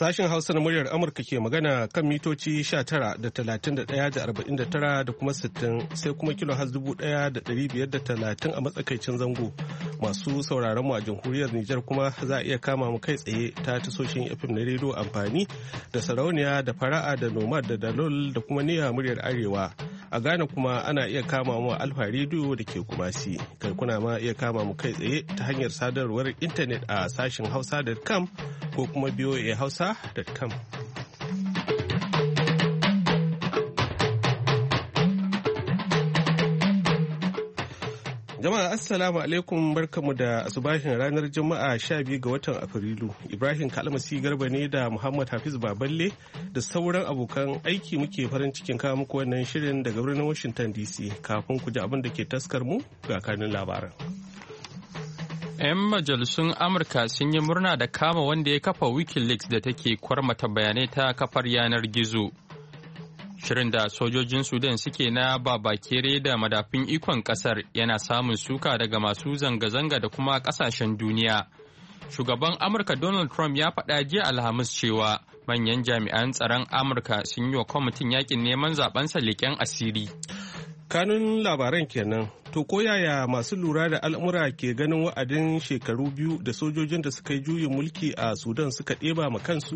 Sashen Hausa na muryar Amurka ke magana kan mitoci 19 da 31 da 49 da kuma 60 sai kuma kilo has 1,530 a matsakaicin zango. Masu sauraron mu a jamhuriyar Nijar kuma za a iya kama mu kai tsaye ta tasoshin FM na rediyo amfani da sarauniya da fara'a da nomad da dalol da kuma niyya muryar Arewa. A Ghana kuma ana iya kama mu a Alfa rediyo da ke Kumasi. Kai kuna ma iya kama mu kai tsaye ta hanyar sadarwar intanet a sashen hausa.com ko kuma voahausa.com. Jama'a assalamu alaikum, barkamu da asubahin ranar Juma'a 12 ga watan Afrilu. Ibrahim Kalmasi Garba ne da Muhammad Hafiz Baballe da sauran abokan aiki muke farin cikin kawo muku wannan shirin daga birnin Washington DC. Kafin ku ji abin da ke taskar mu ga kanun labaran. 'Yan majalisun Amurka sun yi murna da kama wanda ya kafa Wikileaks da take kwarmata bayanai ta kafar yanar gizo. Shirin da sojojin Sudan suke na babakere da madafin ikon kasar yana samun suka daga masu zanga-zanga da kuma kasashen duniya. Shugaban Amurka Donald Trump ya faɗa jiya Alhamis cewa manyan jami'an tsaron Amurka sun yi wa kwamitin yakin neman zabensa leƙen asiri. Kanun labaran kenan. To ko yaya masu lura da al'amura ke ganin wa'adin shekaru 2 da sojojin da suka yi juyin mulki a Sudan suka ɗeba ma kansu?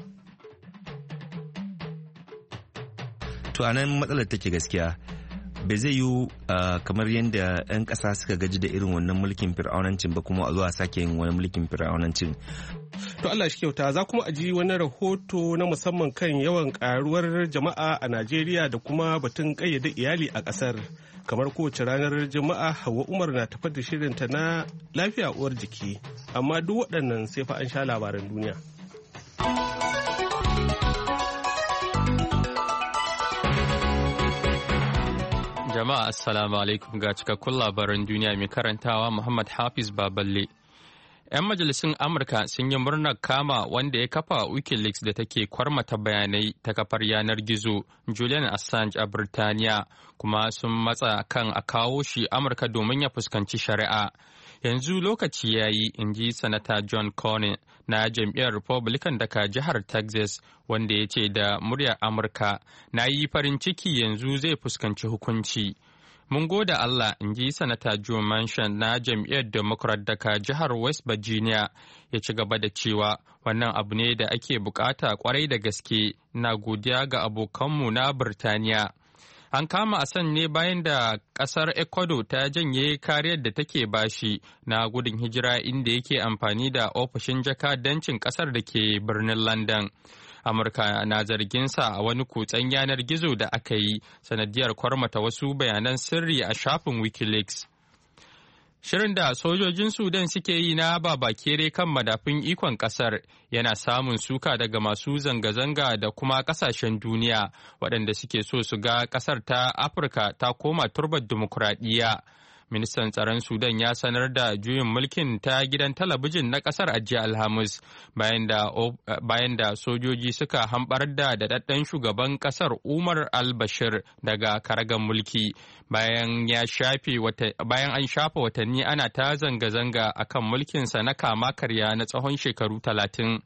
To a nan matsalar take gaskiya. Bai zai yiwu kamar yadda 'yan ƙasa suka gaji da irin wannan mulkin fir'aunancin ba kuma a zuwa sake yin wani mulkin fir'aunancin. To Allah shi kyauta, za kuma a ji wani rahoto na musamman kan yawan karuwar jama'a a Najeriya da kuma batun ƙayyade iyali a ƙasar. Kamar kowace ranar Juma'a, Hauwa Umar na tafar da shirinta na lafiya uwar jiki. Amma duk waɗannan sai fa an sha labaran duniya. Jama'a assalamu alaikum, ga cikakkun labaran duniya mai karantawa Muhammad Hafiz Baballe. 'Yan majalisun Amurka sun yi murnar kama wanda ya kafa Wikileaks da take kwarmata bayanai ta kafar yanar gizo Julian Assange a Birtaniya, kuma sun matsa kan a kawo shi Amurka domin ya fuskanci shari'a. Yanzu lokaci ya yi, in ji Sanata John Cornyn na jam'iyyar Republican daga jihar Texas, wanda ya ce da muryar Amurka, na yi farin ciki yanzu zai fuskanci hukunci. Mun gode Allah, in ji Sanata Joe Manchin na jam'iyyar Democrat daga jihar West Virginia, ya ci gaba da cewa wannan abu ne da ake bukata kwarai da gaske, na godiya ga abokanmu na Birtaniya. An kama Assange ne bayan da kasar Ecuador ta janye kariyar da take bashi na gudun hijira, inda yake amfani da ofishin jakadancin kasar da ke birnin London. Amurka na zarginsa a wani kutsen yanar gizo da aka yi sanadiyar kwarmata wasu bayanan sirri a shafin Wikileaks. Shirin da sojojin Sudan suke yi na babakere kan madafin ikon kasar yana samun suka daga masu zanga-zanga da kuma kasashen duniya waɗanda suke so su ga kasar ta Afirka ta koma turbar dimokuraɗiyya. Ministan tsaron Sudan ya sanar da juyin mulkin ta gidan talabijin na kasar a jiya Alhamis bayan da sojoji suka hambar da daɗaɗɗen shugaban kasar Umar al-Bashir daga karagan mulki bayan an shafa watanni ana ta zanga-zanga akan mulkinsa na kama karya na tsawon shekaru 30.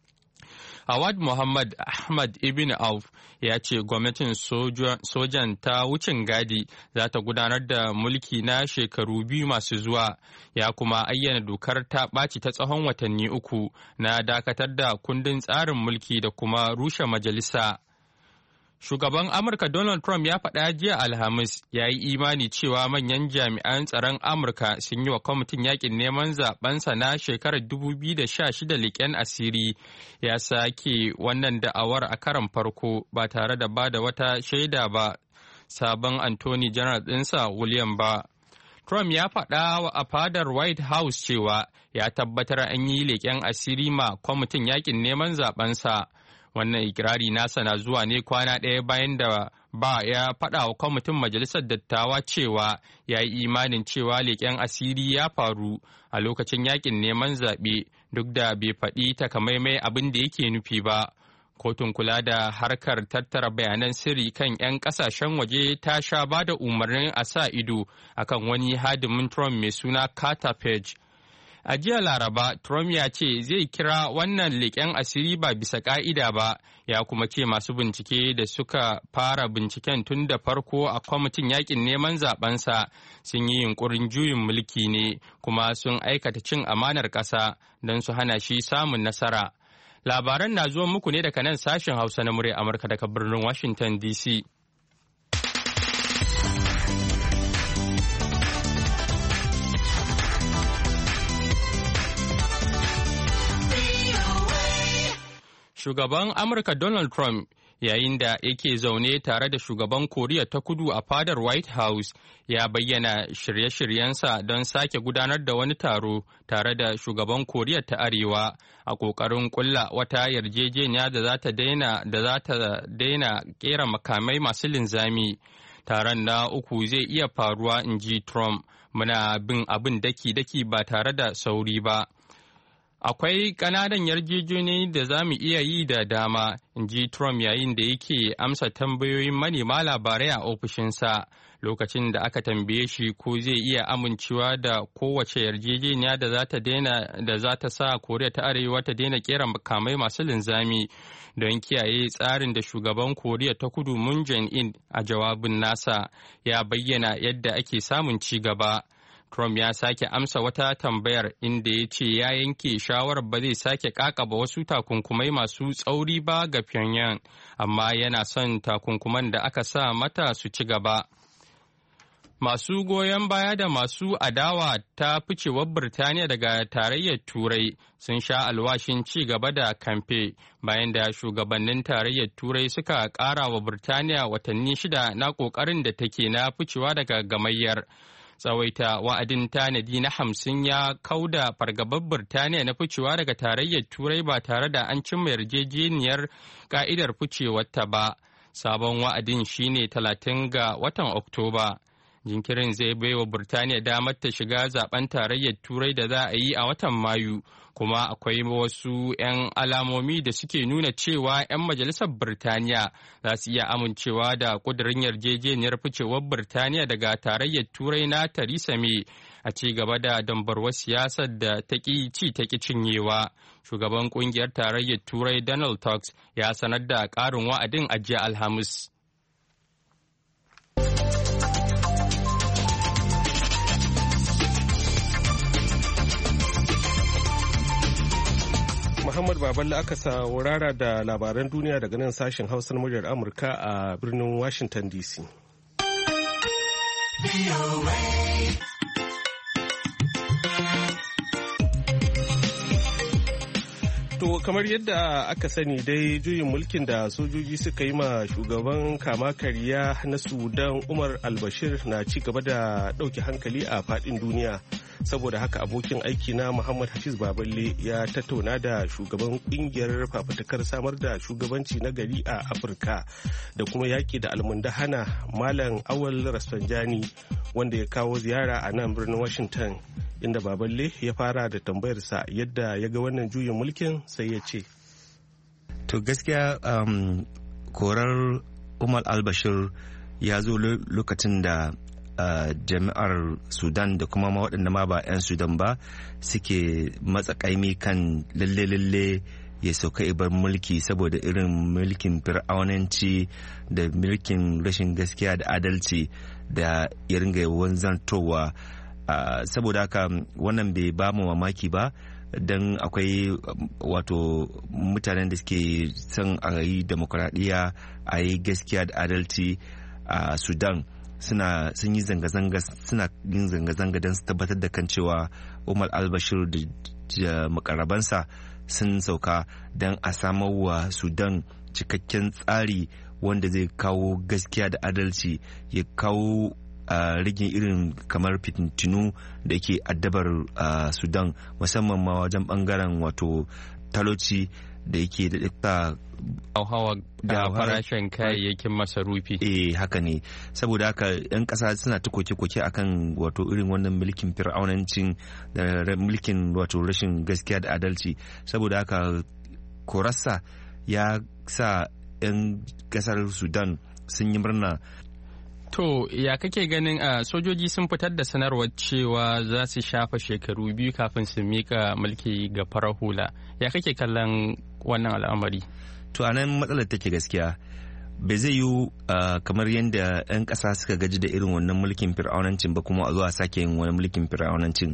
Awad Muhammad Ahmad Ibn Auf ya ce gwamnatin sojan ta wucin gadi za ta gudanar da mulki na shekaru 2 masu zuwa, ya kuma ayyana dokar ta ɓaci ta tsawon watanni 3 na dakatar da kundin tsarin mulki da kuma rushe majalisa. Shugaban Amurka Donald Trump ya faɗa jiya Alhamis ya yi imani cewa manyan jami'an tsaron Amurka sun yi wa kwamitin yakin neman zabensa na shekarar 2016 leƙen asiri, ya sake wannan da'awar a karon farko ba tare da ba da wata shaida ba sabon Attorney General ɗinsa William Barr. Trump ya faɗa a fadar White House cewa ya tabbatar an yi leƙen asiri ma kwamitin yakin neman zabensa. Wannan ikirari nasa na zuwa ne kwana ɗaya bayan da ba ya faɗa wa kwamitin majalisar dattawa cewa ya yi imanin cewa leƙen asiri ya faru a lokacin yakin neman zaɓe, duk da bai faɗi takamaimai abin da yake nufi ba. Kotun kula da harkar tattara bayanan sirri kan 'yan kasashen waje ta sha ba da umarnin a sa ido akan wani hadimin Trump mai suna Carter Page. A jiya Laraba, Trump ya ce zai kira wannan leƙen asiri ba bisa ƙa'ida ba, ya kuma ce masu bincike da suka fara binciken tun da farko a kwamitin yakin neman zabensa sun yi yunkurin juyin mulki ne kuma sun aikata cin amanar ƙasa don su hana shi samun nasara. Labaran na zuwa muku ne daga nan sashen Hausa na murya Amurka daga birnin Washington DC. Shugaban Amurka Donald Trump yayin da yake zaune tare da shugaban Koriya ta Kudu a fadar White House ya bayyana shirye-shiryensa don sake gudanar da wani taro tare da shugaban Koriya ta Arewa a ƙoƙarin ƙulla wata yarjejeniya da za ta daina ƙera makamai masu linzami. Taron na uku zai iya faruwa, in ji Trump, muna bin abin daki-daki ba tare da sauri ba. Akwai ƙananan yarjejeniyoyi da za mu iya yi da dama, in ji Trump yayin da yake amsa tambayoyin manema labarai a ofishinsa lokacin da aka tambaye shi ko zai iya amincewa da kowace yarjejeniya da za ta sa Koriya ta Arewa ta daina kera makamai masu linzami don kiyaye tsarin da shugaban Koriya ta Kudu Moon Jae-in a jawabin nasa ya bayyana yadda ake samun ci gaba. Trump ya sake amsa wata tambayar inda ya ce ya yanke shawarar ba zai sake kakaba wasu takunkumai masu tsauri ba ga Pyongyang, amma yana son takunkuman da aka sa mata su ci gaba. Masu goyon baya da masu adawa ta ficewar Birtaniya daga tarayyar Turai sun sha alwashin ci gaba da kamfe bayan da shugabannin tarayyar Turai suka ƙara wa Birtaniya watanni 6 na ƙoƙarin da take na ficewa daga gamayyar. Tsawaita wa'adin tanadi na 50 ya kauda fargabar Birtaniya na ficewa daga tarayyar Turai ba tare da an cimma yarjejeniyar ka'idar ficewarta ba. Sabon wa'adin shine 30 ga watan Oktoba. Jinkirin zai baiwa Birtaniya damar ta shiga zaben tarayyar Turai da za a yi a watan Mayu, kuma akwai wasu 'yan alamomi da suke nuna cewa 'yan majalisar Birtaniya za su iya amincewa da ƙudurin yarjejeniyar ficewar Birtaniya daga tarayyar Turai na Theresa May a ci gaba da dambarwar siyasar da ta ƙi ci ta ƙi cinyewa. Shugaban ƙungiyar tarayyar Turai Donald Tusk ya sanar da ƙarin wa'adin a jiya Alhamis. Muhammad Baballe aka saurara da labaran duniya daga nan sashen Hausa na muryar Amurka a birnin Washington DC. To kamar yadda aka sani dai juyin mulkin da sojoji suka yi ma shugaban kama karya na Sudan Umar al-Bashir na ci gaba da ɗauke hankali a faɗin duniya. Saboda haka abokin aiki na Muhammad Hafiz Baballe ya tattauna da shugaban kungiyar fafutukar samar da shugabanci na gari a Afirka da kuma yaƙi da almundahana Malam Awal Rasfanjani wanda ya kawo ziyara a nan birnin Washington, inda Baballe ya fara da tambayarsa yadda ya ga wannan juyin mulkin sai ya ce. To gaskiya korar Umar al-Bashir ya zo lokacin da jami'ar Sudan da kuma waɗanda ma ba 'yan Sudan ba suke matsakaimi kan lalle ya sauka ibar mulki saboda irin mulkin fir'aunanci da mulkin rashin gaskiya da adalci da ya ringa wanzantowa. Saboda haka wannan bai ba mu mamaki ba, don akwai wato mutanen da suke son a yi demokuraɗiyya, a yi gaskiya da adalci a Sudan. Sun yi zanga-zanga don su tabbatar da kan cewa Umar al-Bashir da makarabansa sun sauka don a samar wa Sudan cikakken tsari wanda zai kawo gaskiya da adalci, ya kawo rigin irin kamar fitintinu da ke addabar Sudan, musamman ma wajen bangaren wato talauci da yake da hawa da farashin kayayyakin masarufi. Haka ne. Saboda haka 'yan ƙasa suna ta koke-koke akan wato irin wannan mulkin fir'aunancin da mulkin wato rashin gaskiya da adalci. Saboda haka korarsa ya sa 'yan ƙasar Sudan sun yi murna. To ya kake ganin sojoji sun fitar da sanarwar cewa za su shafa shekaru 2 kafin su mika mulki ga farar hula. Ya kake kallon wannan al'amari? To anan matsalar take gaskiya. Bai zai yi kamar yadda 'yan ƙasa suka gaji da irin wannan mulkin fir'aunancin ba kuma a zuwa sake yin wani mulkin fir'aunancin.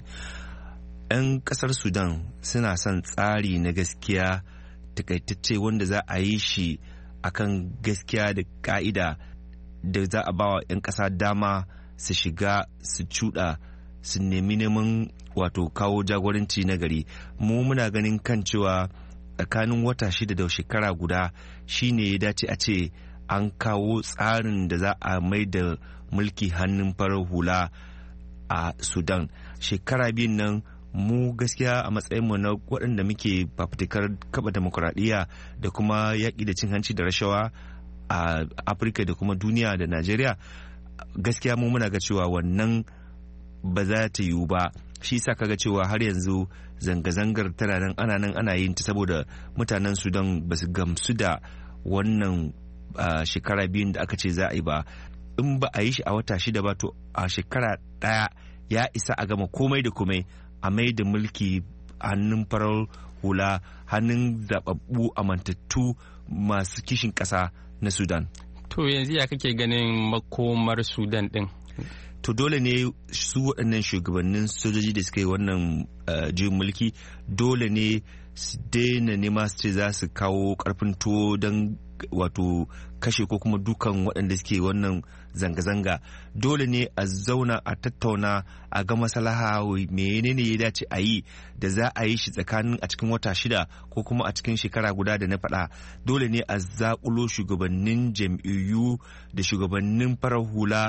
'Yan ƙasar Sudan suna son tsari na gaskiya takaitacce wanda za a yi shi akan gaskiya da ka'ida da za a ba wa 'yan ƙasa dama su shiga su cuɗa su nemi neman wato kawo jagoranci na gari. Mu muna ganin kan cewa tsakanin wata 6 da shekara guda shine ya dace a ce an kawo tsarin da za a mai da mulki hannun farar hula a Sudan. Shekara biyun nan mu gaskiya a matsayinmu na waɗanda muke fafutukar kaba demokuraɗiyya da kuma yaƙi da cin hanci da rashawa a Afirka da kuma duniya da Najeriya, gaskiya mu muna ga cewa wannan ba za ta yiwu ba. Shi sa kaga cewa har yanzu zanga-zangar tana nan ana yin ta saboda mutanen Sudan ba su gamsu da wannan shekara biyun da aka ce za a yi ba. In ba a yi shi a wata 6 ba, to a shekara 1 ya isa a gama komai da komai, a mai da mulki hannun farar hula, hannun zababbu amintattu masu kishin ƙasa na Sudan. To yanzu ya kake ganin makomar Sudan din? To dole ne su waɗannan shugabannin sojoji da suka yi wannan juyin mulki dole ne su daina nema su ce za su kawo ƙarfin tuwo don wato kashe ko kuma dukan waɗanda suke wannan zanga-zanga. Dole ne a zauna a tattauna a ga maslaha menene ya dace a yi da za a yi shi tsakanin a cikin wata 6 ko kuma a cikin shekara guda da na faɗa. Dole ne a zaƙulo shugabannin jam'iyyu da shugabannin farar hula.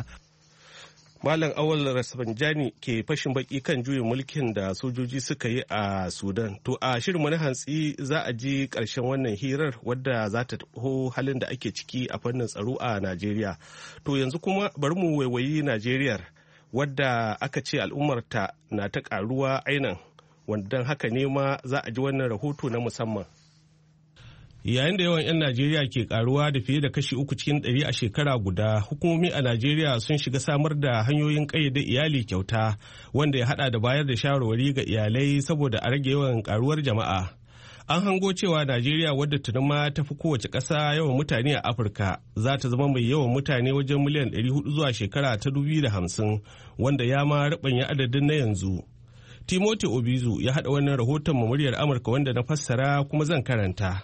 Malam Awal Rasbanjani ke fashin baki kan juyin mulkin da sojoji suka yi a Sudan. To a shirin wani hantsi za a ji ƙarshen wannan hirar wadda za ta taho halin da ake ciki a fannin tsaro a Najeriya. To yanzu kuma bari mu waiwayi Najeriyar wadda aka ce al'ummarta na ta ƙaruwa ainan, wanda haka ne ma za a ji wannan rahoto na musamman. Yayin da yawan 'yan Najeriya ke karuwa da fiye da kashi 3 cikin 100 a shekara guda, hukumomi a Najeriya sun shiga samar da hanyoyin ƙayyade iyali kyauta wanda ya hada da bayar da shawarwari ga iyalai saboda a rage yawan karuwar jama'a. An hango cewa Najeriya, wadda tuni ma ta fi kowace ƙasa yawan mutane a Afirka, za ta zama mai yawan mutane wajen miliyan 400 zuwa shekara ta 2050, wanda ya ma rubanya adadin na yanzu. Timothy Obizu ya hada wannan rahoton muryar Amurka wanda na fassara kuma zan karanta.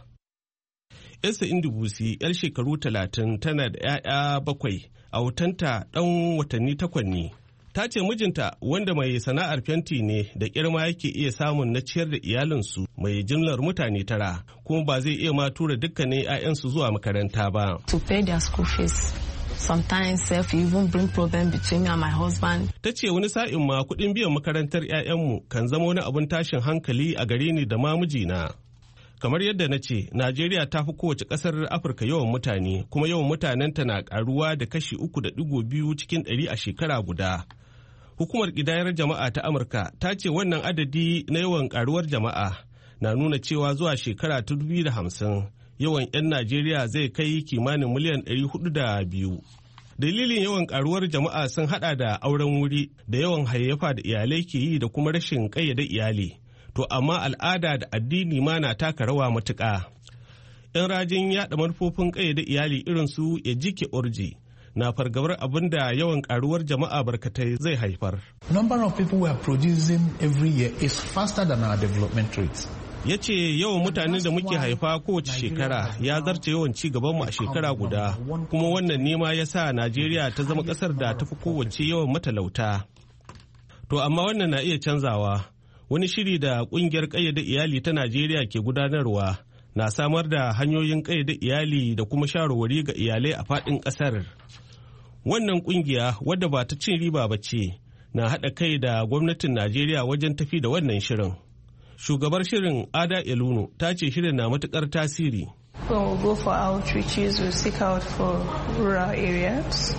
Esther Indubusi, 'yar shekaru 30, tana da 'ya'ya 7, a wutanta ɗan watanni 8 ne. Ta ce mijinta, wanda mai sana'ar fenti ne, da kirma yake iya samun na ciyar da iyalinsu mai jimlar mutane 9, kuma ba zai iya ma tura dukkanin 'ya'yansu zuwa makaranta ba. To pay their school fees. Sometimes self even bring problem between me and my husband. Ta ce wani sa'in ma kuɗin biyan makarantar 'ya'yanmu kan zama wani abun tashin hankali a gare ni da ma mijina. Kamar yadda na ce, Najeriya ta fi kowace ƙasar Afirka yawan mutane, kuma yawan mutanenta na ƙaruwa da kashi 3.2 cikin 100 a shekara guda. Hukumar ƙidayar jama'a ta Amurka ta ce wannan adadi na yawan ƙaruwar jama'a na nuna cewa zuwa shekara ta 2050 yawan 'yan Najeriya zai kai kimanin miliyan 402. Dalilin yawan ƙaruwar jama'a sun haɗa da auren wuri da yawan hayayyafa da iyalai ke yi da kuma rashin ƙayyade iyali. To amma al'ada da addini ma na taka rawa matuƙa. 'Yan rajin yaɗa manufofin ƙayyade iyali irin su Ejike Orji na fargabar abin da yawan ƙaruwar jama'a barkatai zai haifar. Number of people we are producing every year is faster than our development rates. Ya ce yawan mutanen da muke haifa kowace shekara ya zarce yawan ci gabanmu a shekara guda, kuma wannan nema ya sa Najeriya ta zama ƙasar da ta fi kowace yawan matalauta. To amma wannan na iya canzawa. Wani shiri da kungiyar ƙayyade iyali ta Najeriya ke gudanarwa na samar da hanyoyin ƙayyade iyali da kuma shawarwari ga iyalai a faɗin ƙasar. Wannan kungiya, wadda ba ta cin riba ba ce, na haɗa kai da gwamnatin Najeriya wajen tafi da wannan shirin. Shugabar shirin Ada Eluno ta ce shirin na matuƙar tasiri. When we go for outreaches, we seek out for rural areas.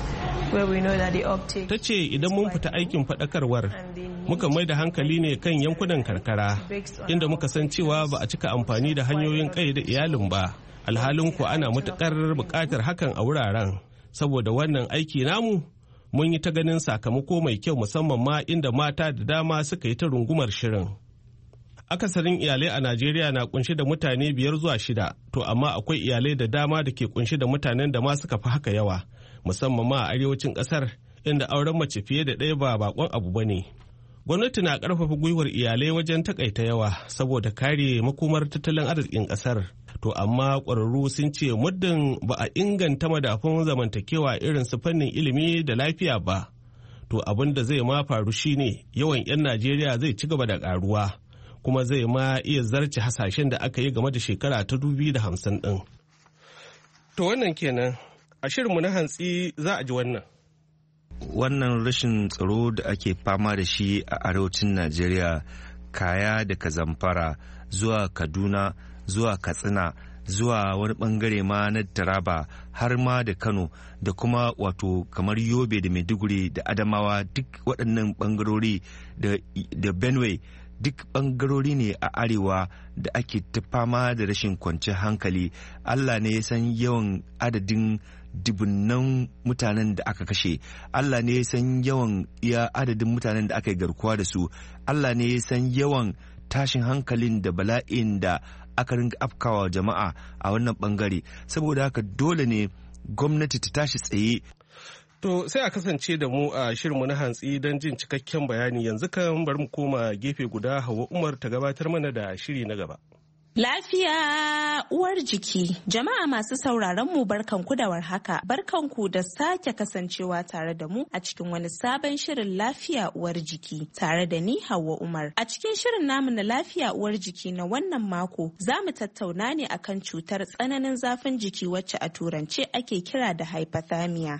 Ta ce idan mun fita aikin faɗakarwar, muka mai da hankali ne kan yankunan karkara, inda muka san cewa ba a cika amfani da hanyoyin ƙayyade iyalin ba, alhalin ku ana matuƙar buƙatar hakan a wuraren. Saboda wannan aiki namu, mun yi ta ganin sakamako mai kyau musamman ma inda mata da dama suka yi ta rungumar shirin. Akasarin iyalai a Najeriya na kunshi da mutane 5 zuwa 6, to amma akwai iyalai da dama da ke kunshi da mutanen da ma suka fi haka yawa, musamman ma a arewacin ƙasar inda auren mace fiye da ɗaya ba bakon abu ba ne. Gwamnati na ƙarfafa gwiwar iyalai wajen takaita yawa saboda kare makomar tattalin arzikin ƙasar. To amma ƙwararru sun ce muddin ba a inganta madafun zamantakewa irin su fannin ilimi da lafiya ba, to abin da zai ma faru shine yawan 'yan Najeriya zai ci gaba da ƙaruwa, kuma zai ma iya zarce hasashen da aka yi game da shekara ta 2050 ɗin. To wannan kenan, a shirinmu na hantsi za a ji wannan. Wannan rashin tsaro da ake fama da shi a arewacin Najeriya, kaya daga Zamfara zuwa Kaduna zuwa Katsina zuwa wani bangare ma na Taraba har ma da Kano da kuma wato kamar Yobe da Maiduguri da Adamawa, duk waɗannan bangarori da Benue, duk bangarori ne a arewa da ake ta fama da rashin kwanciyar hankali. Allah ne ya san yawan adadin dubunnan mutanen da aka kashe, Allah ne ya san yawan iya adadin mutanen da aka yi garkuwa da su, Allah ne ya san yawan tashin hankalin da bala'in da aka ringa afkawa jama'a a wannan bangare. Saboda haka dole ne gwamnati ta tashi tsaye. To sai a kasance da mu a shirinmu na hantsi don jin cikakken bayani. Yanzu kan bari mu koma gefe guda, Hauwa Umar ta gabatar mana da shiri na gaba. Lafiya uwar jiki. Jama'a masu sauraron mu barkanku da warhaka. Barkanku da sake kasancewa tare da mu a cikin wani sabon shirin lafiya uwar jiki tare da ni Hauwa Umar. A cikin shirin namu na lafiya uwar jiki na wannan mako za mu tattauna ne akan cutar tsananin zafin jiki wacce a turance ake kira da hypothermia.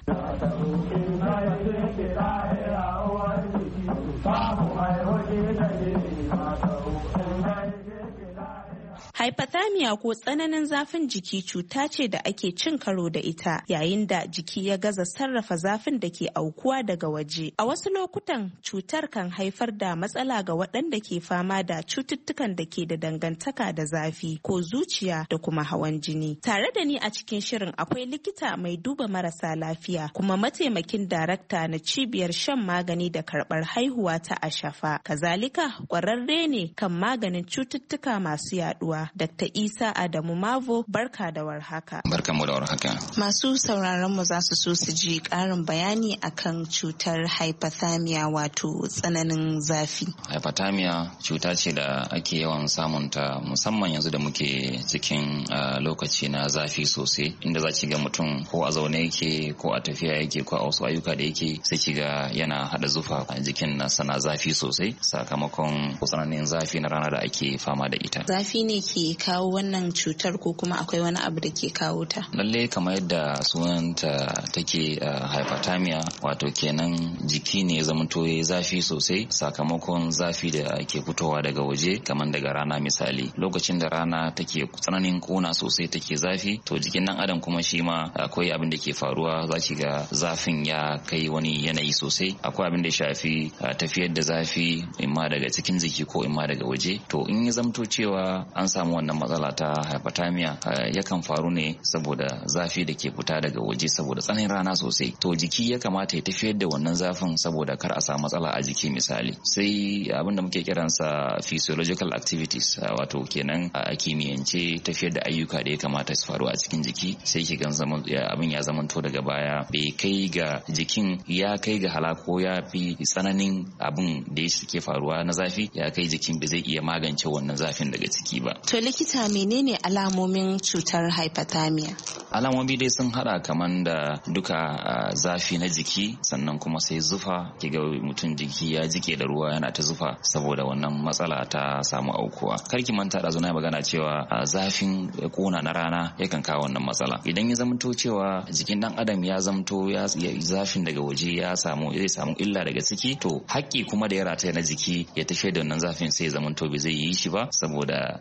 Hypothermia ko tsananin zafin jiki cuta ce da ake cin karo da ita yayin da jiki ya gaza sarrafa zafin da ke aukuwa daga waje. A wasu lokutan cutar kan haifar da matsala ga waɗanda ke fama da cututtukan da ke da dangantaka da zafi ko zuciya da kuma hawan jini. Tare da ni a cikin shirin akwai likita mai duba marasa lafiya kuma mataimakin darakta na cibiyar shan magani da karɓar haihuwa ta Ashafa. Kazalika ƙwararre ne kan maganin cututtuka masu yaɗuwa. Dr. Isa Adamu Mavo, barka da warhaka. Barkanmu da warhaka. Masu sauraron mu za su so su ji ƙarin bayani akan cutar hypothermia wato tsananin zafi. Hypothermia cuta ce da ake yawan samunta musamman yanzu da muke cikin lokaci na zafi sosai, inda za ki ga mutum ko a zaune yake ko a tafiya yake ko a wasu ayyuka da yake sai ki ga yana hada zufa a jikin nasa na zafi sosai sakamakon tsananin zafi na rana da ake fama da ita. Zafi ne ke kawo wannan cutar ko kuma akwai wani abu da ke kawo ta? Lalle kamar yadda sunanta take hypothermia, wato kenan jiki ne ya zamanto ya zafi sosai sakamakon zafi da ke fitowa daga waje kamar daga rana misali. Lokacin da rana take tsananin kona sosai take zafi, to jikin dan adam kuma shi ma akwai abin da ke faruwa, za ki ga zafin ya kai wani yanayi sosai. Akwai abin da ya shafi tafiyar da zafi imma daga cikin jiki ko imma daga waje. To in ya zamto cewa an samu wannan matsala ta hypothermia yakan faru ne saboda zafi da ke fita daga waje saboda tsananin rana sosai. To jiki ya kamata ya tafiyar da wannan zafin saboda kar a samu matsala a jiki misali. Sai abin da muke kiransa physiological activities, wato kenan a kimiyyance tafiyar da ayyuka da ya kamata su faru a cikin jiki, sai ki gan abin ya zamanto daga baya bai kai ga jikin ya kai ga halako ya fi tsananin abin da yake faruwa na zafi ya kai jikin bai zai iya magance wannan zafin daga ciki ba. To likita, menene alamomin cutar hypothermia? Alamomi dai sun hada kaman da duka zafi na jiki, sannan kuma sai zufa, kiga mutum jiki ya jike da ruwa yana ta zufa saboda wannan matsala ta samu aukuwa. Karki manta da zuna magana cewa zafin kona na rana yakan kawo wannan matsala. Idan ya zamto cewa jikin dan adam ya zamto ya zafin daga waje zai samu illa daga ciki, to haƙƙi kuma da ya rataya na jiki ya tafi da wannan zafin sai ya zamto bai zai yi shi ba saboda zafin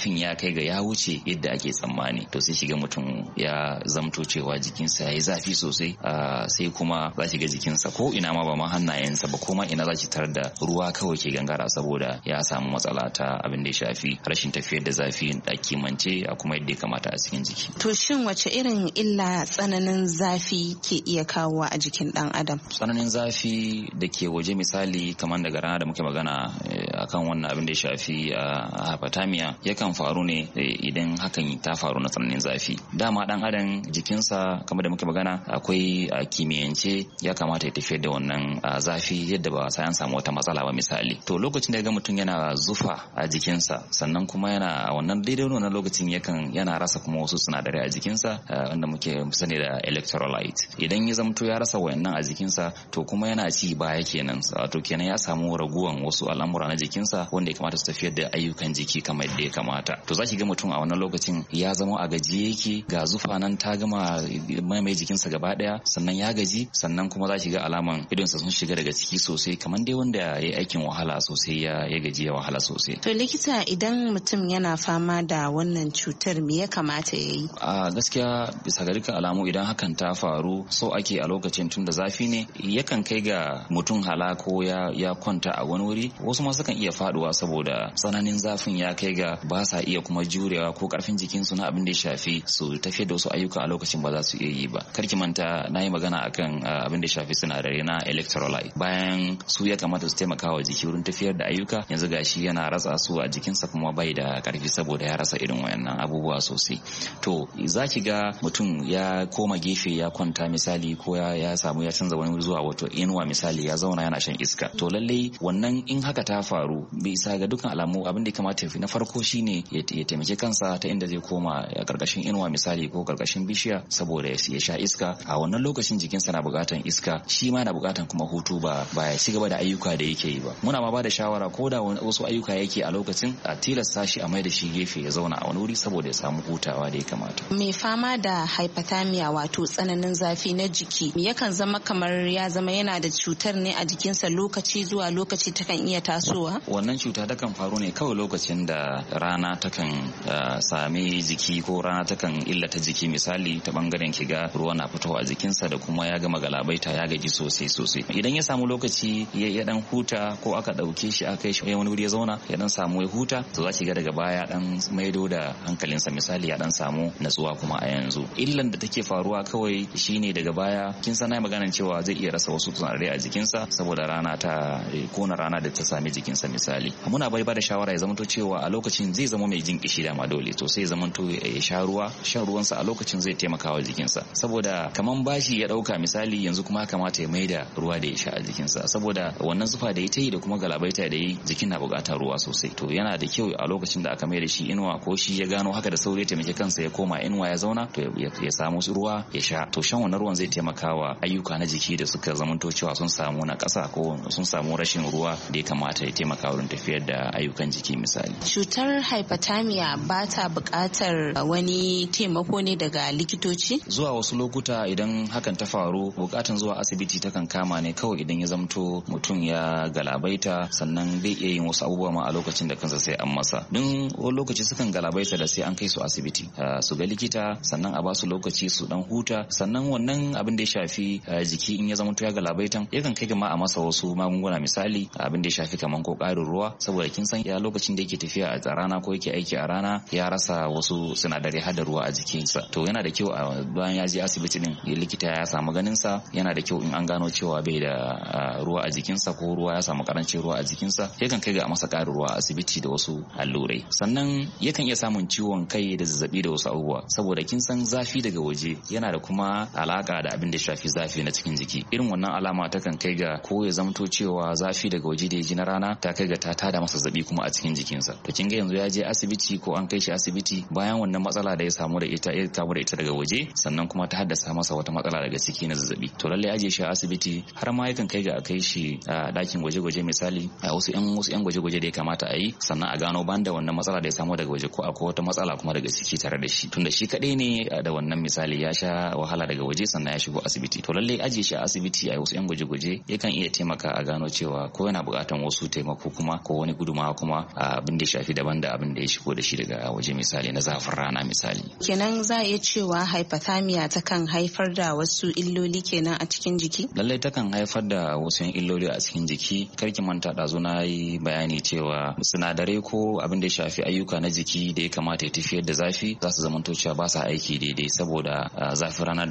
zafin ya kai ga ya wuce yadda ake tsammani, to sai shiga mutum ya zamto cewa jikinsa ya yi zafi sosai, sai kuma za shiga jikinsa ko ina ma ba ma hannayensa ba, kuma ina za ki tarar da ruwa kawai ke gangara saboda ya samu matsala ta abin da ya shafi rashin tafiyar da zafi da kimance a kuma yadda ya kamata a cikin jiki. To shin wace irin illa tsananin zafi ke iya kawowa a jikin dan adam? Tsananin zafi da ke waje misali kamar daga rana da muke magana akan wannan abin da ya shafi hypothermia yakan faru ne idan hakan ta faru na tsananin zafi. Dama dan adam jikinsa kamar da muke magana akwai kimiyyance ya kamata ya tafiyar da wannan zafi yadda ba sai an samu wata matsala ba misali. To lokacin da ya ga mutum yana zufa a jikinsa sannan kuma yana a wannan daidai wannan lokacin yana rasa kuma wasu sinadarai a jikinsa wanda muke sani da electrolyte. Idan ya zamto ya rasa wayannan a jikinsa to kuma yana ci baya kenan, wato kenan ya samu raguwan wasu al'amura na jikinsa wanda ya kamata su tafiyar da ayyukan jiki kamar yadda ya kamata. To zaki ga mutum a wannan lokacin ya zama a gajiye yake, ga zufa nan ta gama mai jikinsa gaba daya, sannan ya gaji, sannan kuma zaki ga alaman idonsa sun shiga daga ciki sosai kamar dai wanda ya yi aikin wahala sosai ya gaji ya wahala sosai. To likita, idan mutum yana fama da wannan cutar me ya kamata ya yi? A gaskiya bisa ga dukkan alamu idan hakan ta faru so ake a lokacin tun da zafi ne yakan kai ga mutum hala ko ya kwanta a wani wuri, wasu ma sukan iya faduwa saboda tsananin zafin ya kai ga ba sa iya kuma jurewa ko karfin jikinsu na abin da ya shafi su tafiyar da wasu ayyuka a lokacin ba za su iya yi ba. Karki manta na yi magana akan abin da ya shafi sinadarai na electrolyte, bayan su ya kamata su taimaka wa jiki wurin tafiyar da ayyuka, yanzu gashi yana rasa su a jikinsa kuma bai da karfi saboda ya rasa irin wayannan abubuwa sosai. To za ki ga mutum ya koma gefe ya kwanta misali ko ya samu ya canza wani zuwa wato inuwa misali ya zauna yana shan iska. To lallai wannan in haka ta faru bisa ga dukkan alamu abin da ya kamata na farko shine ya taimake kansa ta inda zai koma a karkashin inuwa misali ko karkashin bishiya saboda ya sha iska. A wannan lokacin jikinsa na bukatan iska, shi ma na bukatan kuma hutu ba ya ci gaba da ayyuka da yake yi ba. Muna ma ba da shawara ko da wasu ayyuka yake a lokacin a tilasta shi a mai da shi gefe ya zauna a wani wuri saboda ya samu hutawa da ya kamata. Mai fama da hypothermia wato tsananin zafi na jiki yakan zama kamar ya zama yana da cutar ne a jikinsa lokaci zuwa lokaci takan iya tasowa? Wannan cuta takan faru ne kawai lokacin da rana takan sami jiki ko rana takan illata jiki misali ta bangaren kiga ruwa na fitowa a jikinsa da kuma ya gama galabaita ya gaji sosai. Idan ya samu lokaci ya dan huta ko aka dauke shi aka kai shi wani wuri ya zauna ya dan samu ya huta, to za ki ga daga baya dan maido da hankalinsa misali ya dan samu natsuwa kuma a yanzu. Illan da take faruwa kawai shine daga baya kin san na maganar cewa zai iya rasa wasu sinadarai a jikinsa saboda rana ta kona rana da ta sami jikinsa misali. Muna bai ba da shawara ya zamanto cewa a lokacin zai zama mai jin kishi da ma dole, to sai ya zamanto ya sha ruwa, shan ruwansa a lokacin zai taimaka wa jikinsa saboda kaman bashi ya dauka misali yanzu kuma kamata ya maida ruwa da ya sha a jikinsa saboda wannan zufa da ya yi da kuma galabaita da yi jikin na bukatar ruwa sosai. To yana da kyau a lokacin da aka maida shi inuwa ko shi ya gano haka da sauri ya taimake kansa ya koma inuwa ya zauna to ya samu ruwa ya sha, to shan wannan ruwan zai taimaka wa ayyuka na jiki da suka zamanto cewa sun samu na ƙasa ko sun samu rashin ruwa da ya kamata ya taimaka wurin tafiyar da ayyukan jiki misali. Cutar hypothermia ba ta buƙatar wani taimako ne daga likitoci? Zuwa wasu lokuta idan hakan ta faru buƙatan zuwa asibiti takan kama ne kawai idan ya zamto mutum ya galabaita sannan bai iya yin wasu abubuwa ma a lokacin da kansa sai an masa. Don wani lokaci sukan galabaita da sai an kai su asibiti su ga likita sannan a ba su lokaci su dan huta, sannan wannan abin da ya shafi jiki in ya zamto ya galabaitan yakan kai ma a masa wasu magunguna misali abin da ya shafi kaman ko ƙarin ruwa saboda kin san ya lokacin da yake tafiya a rana ko yake aiki a rana ya rasa wasu sinadarai hada ruwa a jikinsa. To yana da kyau bayan ya je asibiti din likita ya samu ganin sa, yana da kyau in an gano cewa bai da ruwa a jikinsa ko ruwa ya samu karancin ruwa a jikinsa yakan kai ga masa ƙarin ruwa a asibiti da wasu allurai. Sannan yakan iya samun ciwon kai da zazzabi da wasu abubuwa saboda kin san zafi daga waje yana da kuma alaka da abin da shafi zafi na cikin jiki. Irin wannan alama takan kai ga ko ya zamto cewa zafi daga waje da ya ji na rana ta kai ga ta tada masa zazzabi kuma a cikin jikinsa. To kin ga yanzu ya je asibiti ko an kai shi asibiti bayan wannan matsala da ya samu da ita daga waje sannan kuma ta haddasa masa wata matsala daga ciki na zazzabi. To lalle aje shi a asibiti har ma yakan kai ga a kai shi a dakin gwaje-gwaje misali a wasu yan gwaje-gwaje da ya kamata a yi sannan a gano banda wannan matsala da ya samu daga waje ko akwai wata matsala kuma daga ciki tare da shi, tunda shi kadai ne da wannan misali ya sha wahala daga waje sannan ya shigo asibiti. To lalle aje shi a asibiti a wasu yan gwaje-gwaje yakan iya taimaka a gano cewa ko yana buƙatar wasu taimako kuma ko wani gudumawa kuma abin da ya shafi daban da abin da da ya shigo da shi daga waje misali na zafin rana misali. Kenan za a iya cewa hypothermia takan haifar da wasu illoli kenan a cikin jiki? Lallai takan haifar da wasu illoli a cikin jiki. Karki manta ɗazu na yi bayani cewa sinadarai ko abin da ya shafi ayyuka na jiki da ya kamata ya tafiyar da zafi za su zamanto cewa ba sa aiki daidai saboda zafin rana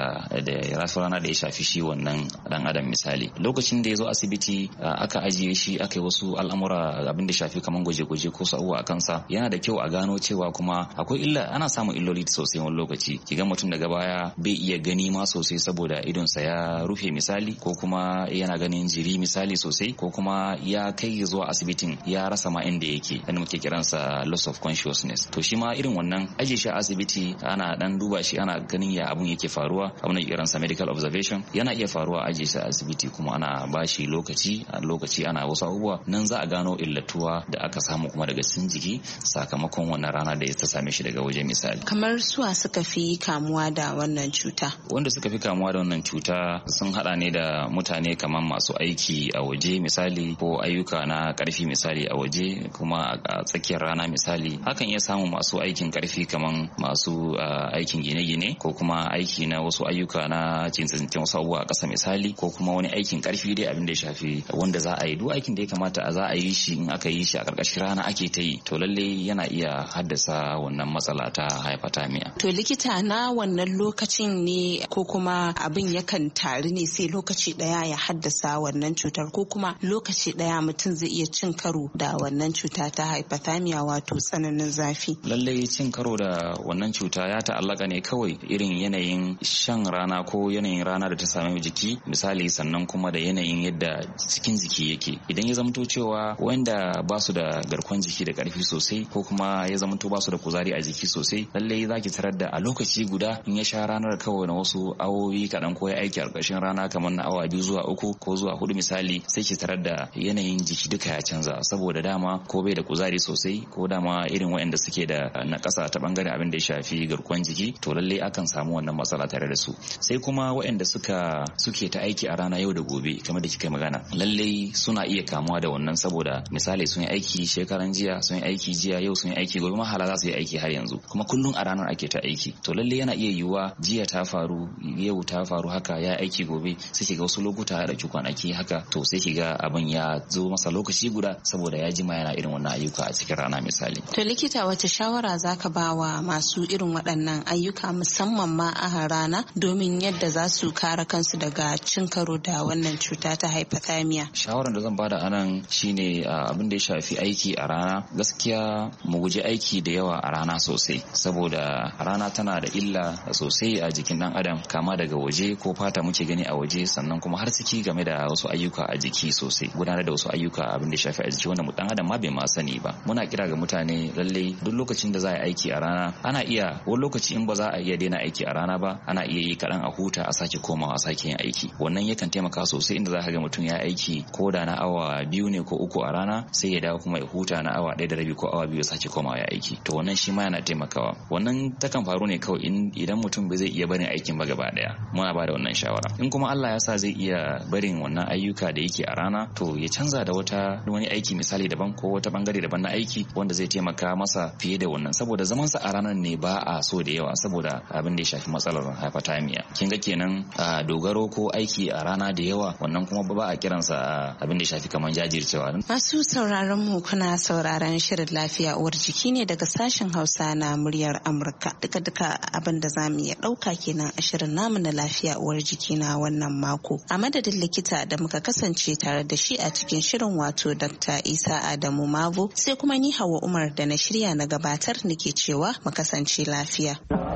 da ya shafi shi wannan dan adam misali. Lokacin da ya zo asibiti aka ajiye shi aka yi wasu al'amura abin da shafi kamar gwaje-gwaje ko sa'uwa a kansa, yana da kyau a gano cewa kuma akwai illa, ana samun illoli sosai wani lokaci. Kiga mutum daga baya bai iya gani ma sosai saboda idonsa ya rufe misali, ko kuma yana ganin jiri misali sosai, ko kuma ya kai zuwa asibitin ya rasa ma inda yake, wanda muke kiransa loss of consciousness. To shi ma irin wannan aje shi a asibiti ana dan duba shi, ana ganin ya abun yake faruwa, abun da kiransa medical observation yana iya faruwa aje shi a asibiti, kuma ana bashi lokaci ana wasu abubuwa, nan za a gano illatuwa da aka samu kuma daga cikin jiki sakamakon wannan rana da ta same shi daga waje misali. Kamar suwa suka fi kamuwa da wannan cuta? Wanda suka fi kamuwa da wannan cuta sun hada ne da mutane kamar masu aiki a waje misali, ko ayyuka na karfi misali a waje, kuma a tsakiyar rana misali. Hakan iya samun masu aikin karfi kamar masu aikin gine-gine, ko kuma aiki na wasu ayyuka na cincintin wasu abubuwa a ƙasa misali, ko kuma wani aikin karfi dai abin da ya shafi wanda za a yi duk aikin da ya kamata a za a yi shi, in aka yi shi a ƙarƙashin rana ake ta yi, to lalle yana iya haddasa wannan matsala ta hypothermia. To likita, na wannan lokacin ne ko kuma abin yakan taru ne sai lokaci daya ya haddasa wannan cutar, ko kuma lokaci daya mutum zai iya cin karo da wannan cuta ta hypothermia wato tsananin zafi? Lalle cin karo da wannan cuta ya ta'allaka ne kawai irin yanayin shan rana ko yanayin rana da ta same jiki misali, sannan kuma da yanayin yadda cikin jiki yake. Idan ya zamto cewa wanda ba su da garkuwar jiki da karfi sosai, ko kuma ya zamto ba su da kuzari a jiki sosai, lallai zaki tarar da a lokaci guda in ya sha ranar kawai na wasu awowi kaɗan, ko ya aiki a ƙarshen rana kamar na awa 2 zuwa 3 ko zuwa 4 misali, sai ki tarar da yanayin jiki duka ya canza, saboda dama ko bai da kuzari sosai, ko dama irin waɗanda suke da nakasa ta bangaren abin da ya shafi garkuwar jiki, to lallai akan samu wannan matsala tare da su. Sai kuma waɗanda suke ta aiki a rana yau da gobe kamar da kika magana, lallai suna iya kamuwa da wannan, saboda misali sun yi aiki shekaran jiya, sun yi aiki jiya, yau sun yi aiki, gobe mahala za su yi aiki har yanzu, kuma kullum a ranar ake ta aiki. To lallai yana iya yiwuwa jiya ta faru, yau ta faru haka, ya aiki gobe, sai kiga wasu lokuta da kwanaki haka, to sai kiga abin ya zo masa lokaci guda saboda ya jima yana irin wannan ayyuka a cikin rana misali. To likita, wace shawara zaka ba wa masu irin waɗannan ayyuka musamman ma a rana domin yadda za su kare kansu daga cin karo da wannan cuta ta hypothermia? Shawaran da zan bada anan shine abin da ya shafi aiki a rana, gaskiya mu guji aiki da yawa a rana sosai, saboda rana tana da illa sosai a jikin dan adam, kama daga waje ko fata muke gani a waje, sannan kuma har ciki game da wasu ayyuka a jiki sosai, gudanar da wasu ayyuka abin da ya shafi a jiki wanda dan adam ma bai ma sani ba. Muna kira ga mutane lalle duk lokacin da za a yi aiki a rana, ana iya wani lokaci in ba za a iya daina aiki a rana ba, ana iya yi kaɗan a huta, a sake komawa a sake yin aiki. Wannan yakan taimaka sosai, inda za ka ga mutum ya aiki ko da na awa 2 ne ko 3 a rana, sai ya dawo kuma ya huta na awa 1.5 ko awa 2 ya sake komawa ya aiki. To wannan shi ma yana taimakawa. Wannan takan faru ne kawai idan mutum bai zai iya barin aikin ba gaba daya, muna ba da wannan shawara. In kuma Allah ya sa zai iya barin wannan ayyuka da yake a rana, to ya canza da wani aiki misali daban, ko wata bangare daban na aiki wanda zai taimaka masa fiye da wannan, saboda zaman sa a ranar ne ba a so da yawa, saboda abin da ya shafi matsalar hypothermia. Kin ga kenan dogaro ko aiki a rana da yawa, wannan kuma ba a kiransa abin da ya shafi kamar jajircewa. Masu sauraron mu, kuna sauraron shirin lafiya uwar jiki ne daga sashen Hausa na muryar Amurka. Duka abin da zamu iya dauka kenan a shirin namu na lafiya uwar jiki na wannan mako. A madadin likita da muka kasance tare da shi a cikin shirin, wato Dr. Isa Adamu Mavo, sai kuma ni Hauwa Umar da na shirya na gabatar nake cewa mu kasance lafiya.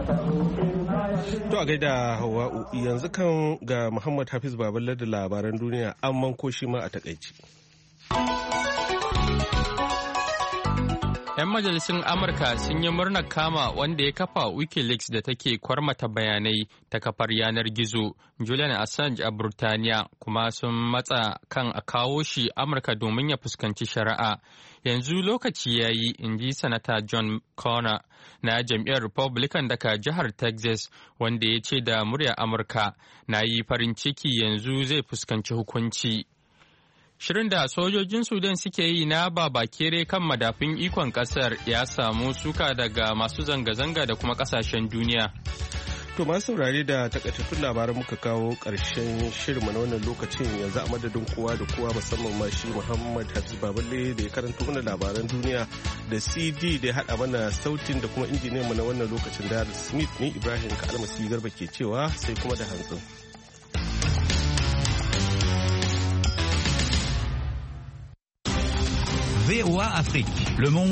To a gaida Hauwa, yanzu kan ga Muhammad Hafiz Babalar da labaran duniya, amman ko shi ma a takaici. 'Yan majalisun Amurka sun yi murnar kama wanda ya kafa Wikileaks da take kwarmata bayanai ta kafar yanar gizo, Julian Assange a Burtaniya, kuma sun matsa kan a kawo shi Amurka domin ya fuskanci shari'a. Yanzu lokaci ya yi, in ji Sanata John Connor na jam'iyyar Republican daga jihar Texas, wanda ya ce da muryar Amurka, na yi farin ciki yanzu zai fuskanci hukunci. Shirin da sojojin Sudan suke yi na babakere kan madafin ikon kasar ya samu suka daga masu zanga-zanga da kuma kasashen duniya. To masu saurare da takaitattun labaran muka kawo ƙarshen shirinmu na wannan lokacin yanzu a madadin kowa da kowa musamman ma shi Muhammad Hafiz Baballe da ya karanto mana labaran duniya da CD da ya haɗa mana sautin da kuma injiniyanmu na wannan lokacin da Smith ne Ibrahim Kalmasi Garba ke cewa sai kuma da hantsin. VOA Afrique, le monde